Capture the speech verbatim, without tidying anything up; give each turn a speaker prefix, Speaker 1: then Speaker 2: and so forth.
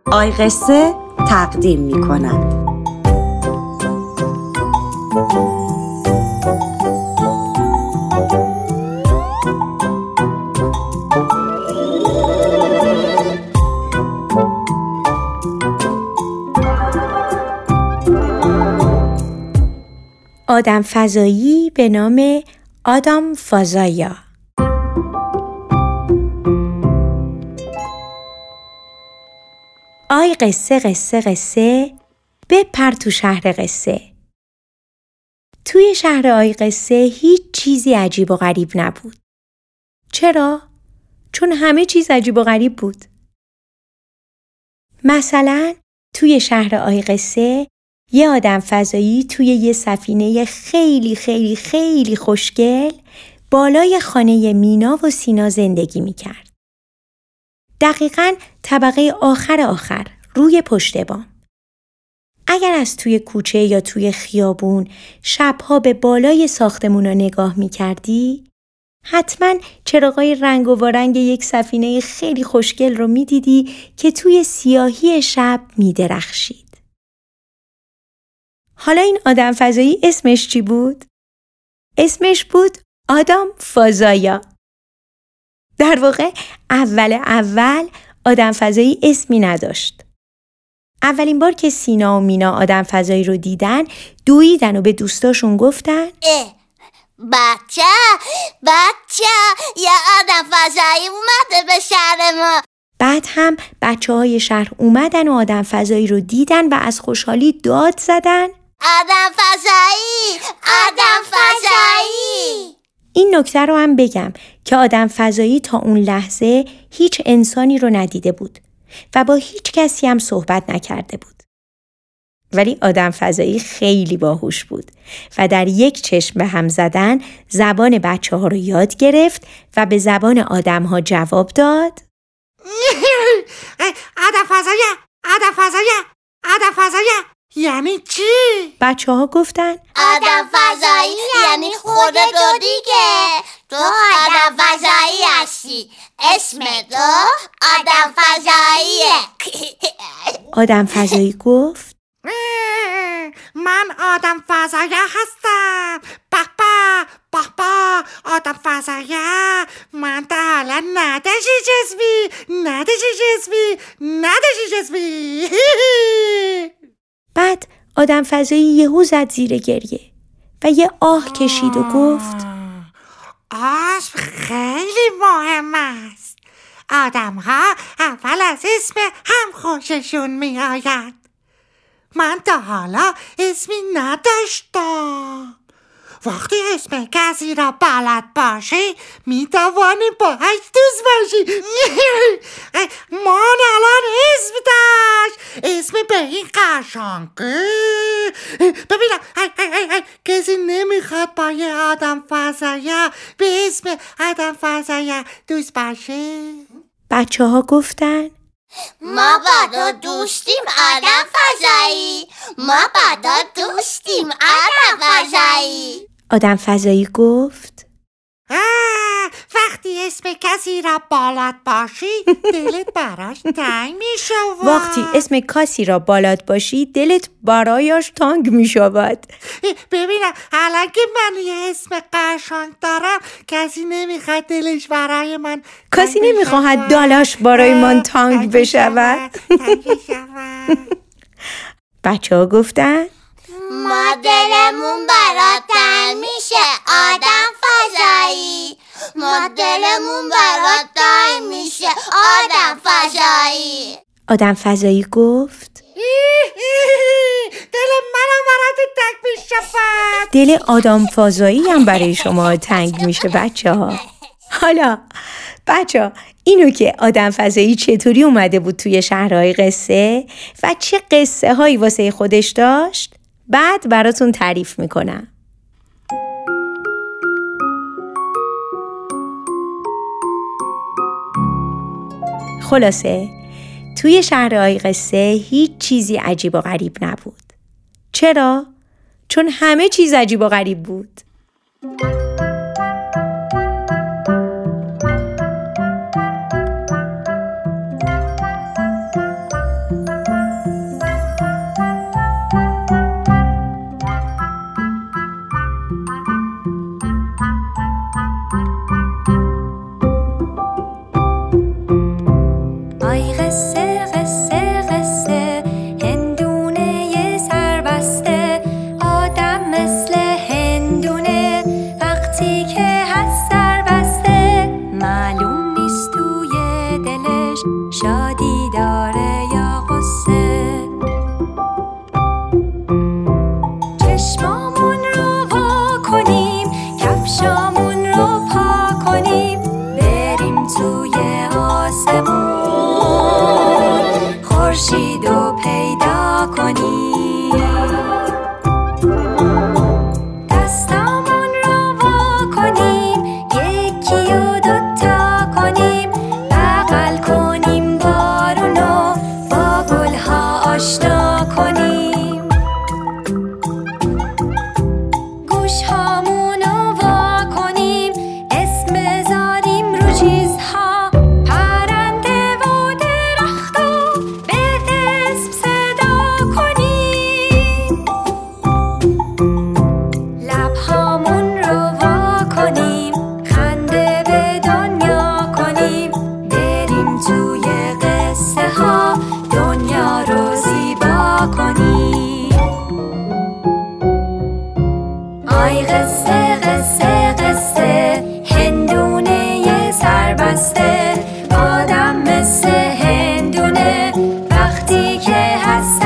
Speaker 1: آی قصه تقدیم می کند.
Speaker 2: آدم فضایی به نام آدام فازایا. آی قصه قصه قصه بپر تو شهر قصه. توی شهر آی قصه هیچ چیزی عجیب و غریب نبود. چرا؟ چون همه چیز عجیب و غریب بود. مثلا توی شهر آی قصه یه آدم فضایی توی یه سفینه خیلی خیلی خیلی خوشگل بالای خانه مینا و سینا زندگی میکرد. دقیقاً طبقه آخر آخر روی پشت بام. اگر از توی کوچه یا توی خیابون شبها به بالای ساختمونا نگاه میکردی، حتماً چراغای رنگ و وارنگ یک سفینه خیلی خوشگل رو میدیدی که توی سیاهی شب میدرخشید. حالا این آدم فضایی اسمش چی بود؟ اسمش بود آدام فازایا. در واقع اول اول آدم فضایی اسمی نداشت. اولین بار که سینا و مینا آدم فضایی رو دیدن دویدن و به دوستاشون گفتن
Speaker 3: اه بچه بچه یه آدم فضایی اومده به شهر ما.
Speaker 2: بعد هم بچه های شهر اومدن و آدم فضایی رو دیدن و از خوشحالی داد زدن
Speaker 3: آدم فضایی آدم فضایی.
Speaker 2: این نکته رو هم بگم که آدم فضایی تا اون لحظه هیچ انسانی رو ندیده بود و با هیچ کسی هم صحبت نکرده بود. ولی آدم فضایی خیلی باهوش بود و در یک چشم به هم زدن زبان بچه ها رو یاد گرفت و به زبان آدم ها جواب داد
Speaker 4: آدم فضایی آدم فضایی آدم فضایی یعنی چی؟
Speaker 2: بچه ها گفتن
Speaker 3: آدم فضایی یعنی خودتو دیگه. تو آدم فضایی هستی. اسم تو آدم فضاییه.
Speaker 2: آدم فضایی گفت
Speaker 4: من آدم فضایی هستم. بابا بابا آدم فضایی. من تا حالا نداشتی جسمی نداشتی جسمی نداشتی جسمی.
Speaker 2: بعد آدم فضایی یهو زد زیر گریه و یه آه کشید و گفت
Speaker 4: اسم خیلی مهم است. آدم ها اول از اسم هم خوششون می آید. من تا حالا اسمی نداشتم. وقتی اسم کسی را بلد باشی می توانی باهاش دوست باشی. من الان اسم داشت. اسم به این قشنگی. ببینم ای ای ای ای. کسی نمیخواد با یه آدم فضایی به اسم آدم فضایی دوست باشه؟
Speaker 2: بچه ها گفتن
Speaker 3: ما با تو دوستیم آدم فضایی. ما با تو دوستیم آدم فضایی.
Speaker 2: آدم فضایی گفت
Speaker 4: وقتی اسم کسی را بلد باشی دلت براش تنگ می شود.
Speaker 2: وقتی اسم کسی را بلد باشی دلت برایش تنگ می شود.
Speaker 4: ببینم الان که من یه اسم قشنگ دارم کسی نمیخواد دلش برای من
Speaker 2: کسی نمیخواهد دلش برای من تنگ بشود. بچه ها گفتن
Speaker 3: ما دلمون برات تنگ میشه آدم فضایی. ما دلمون برات تنگ میشه آدم فضایی.
Speaker 2: آدم فضایی گفت
Speaker 4: دل منم برات تنگ میشه.
Speaker 2: دل آدم فضایی هم برای شما تنگ میشه بچه ها. حالا بچه ها اینو که آدم فضایی چطوری اومده بود توی شهرهای قصه و چه قصه هایی واسه خودش داشت بعد براتون تعریف میکنم. خلاصه توی شهرهای قصه هیچ چیزی عجیب و غریب نبود. چرا؟ چون همه چیز عجیب و غریب بود.
Speaker 5: قصه قصه قصه هندونه سربسته، آدم مثل هندونه وقتی که هست سربسته، معلوم نیست توی دلش شادی داره یا غصه. چشمامون رو وا کنیم، کفشامون رو پا کنیم، بریم توی آسمون خورشید رو پیدا کنیم. دستامون رو وا کنیم، یکی و دوتا کنیم، بغل کنیم بارونو با گلها آشنا کنیم. گوشهامون رو وا کنیم، اسم بذاریم رو چیزها، پرنده و درخت و به اسم صدا کنیم. لبهامون رو وا کنیم، خنده به دنیا کنیم، بریم توی قصه ها دنیا رو زیبا کنیم. آی قصه قصه قصه هندونه سربسته، آدم مثل هندونه وقتی که هست